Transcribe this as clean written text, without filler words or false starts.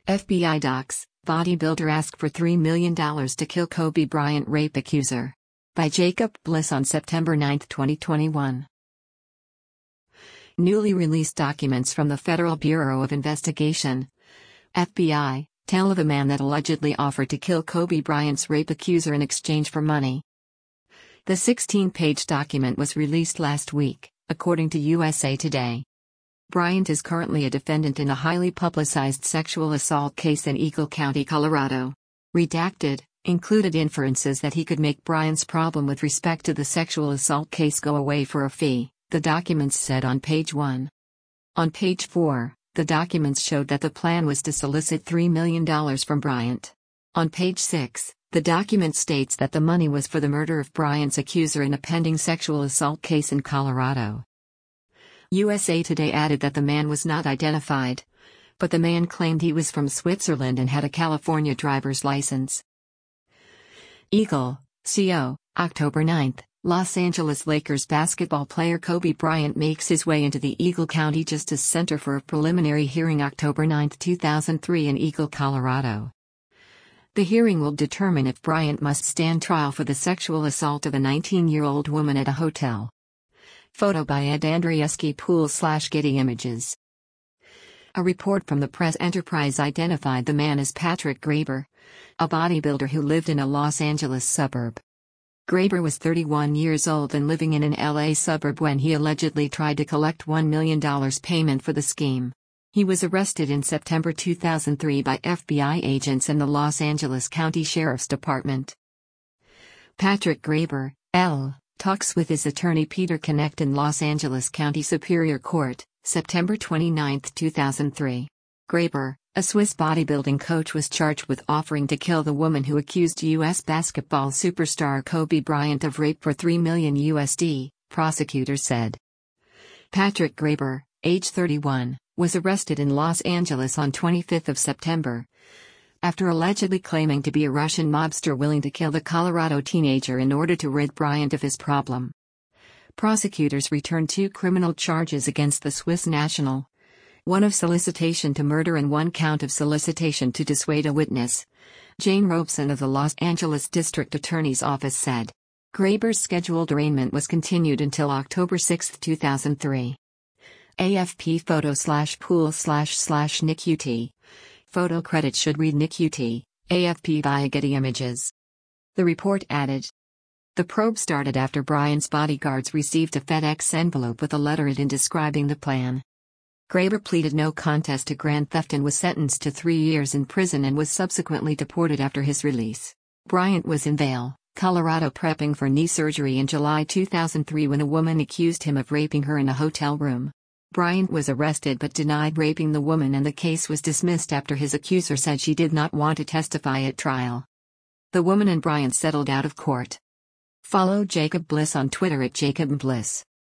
FBI docs, bodybuilder asked for $3 million to kill Kobe Bryant rape accuser. By Jacob Bliss on September 9, 2021. Newly released documents from the Federal Bureau of Investigation, FBI, tell of a man that allegedly offered to kill Kobe Bryant's rape accuser in exchange for money. The 16-page document was released last week, according to USA Today. Bryant is currently a defendant in a highly publicized sexual assault case in Eagle County, Colorado. Redacted included inferences that he could make Bryant's problem with respect to the sexual assault case go away for a fee, the documents said on page 1. On page 4, the documents showed that the plan was to solicit $3 million from Bryant. On page 6, the document states that the money was for the murder of Bryant's accuser in a pending sexual assault case in Colorado. USA Today added that the man was not identified, but the man claimed he was from Switzerland and had a California driver's license. Eagle, CO, October 9, Los Angeles Lakers basketball player Kobe Bryant makes his way into the Eagle County Justice Center for a preliminary hearing October 9, 2003 in Eagle, Colorado. The hearing will determine if Bryant must stand trial for the sexual assault of a 19-year-old woman at a hotel. Photo by Ed Andrieski Pool/Getty Images. A report from the Press Enterprise identified the man as Patrick Graber, a bodybuilder who lived in a Los Angeles suburb. Graber was 31 years old and living in an LA suburb when he allegedly tried to collect $1 million payment for the scheme. He was arrested in September 2003 by FBI agents and the Los Angeles County Sheriff's Department. Patrick Graber, L., talks with his attorney Peter Knecht in Los Angeles County Superior Court, September 29, 2003. Graber, a Swiss bodybuilding coach, was charged with offering to kill the woman who accused U.S. basketball superstar Kobe Bryant of rape for $3 million USD, prosecutors said. Patrick Graber, age 31, was arrested in Los Angeles on 25 September. After allegedly claiming to be a Russian mobster willing to kill the Colorado teenager in order to rid Bryant of his problem. Prosecutors returned 2 criminal charges against the Swiss national. One of solicitation to murder and 1 count of solicitation to dissuade a witness. Jane Robeson of the Los Angeles District Attorney's Office said. Graber's scheduled arraignment was continued until October 6, 2003. AFP photo/pool/Nick UT. Photo credit should read Nick UT, AFP via Getty Images. The report added. The probe started after Bryant's bodyguards received a FedEx envelope with a letter in describing the plan. Graber pleaded no contest to grand theft and was sentenced to 3 years in prison and was subsequently deported after his release. Bryant was in Vail, Colorado prepping for knee surgery in July 2003 when a woman accused him of raping her in a hotel room. Bryant was arrested but denied raping the woman and the case was dismissed after his accuser said she did not want to testify at trial. The woman and Bryant settled out of court. Follow Jacob Bliss on Twitter at Jacob Bliss.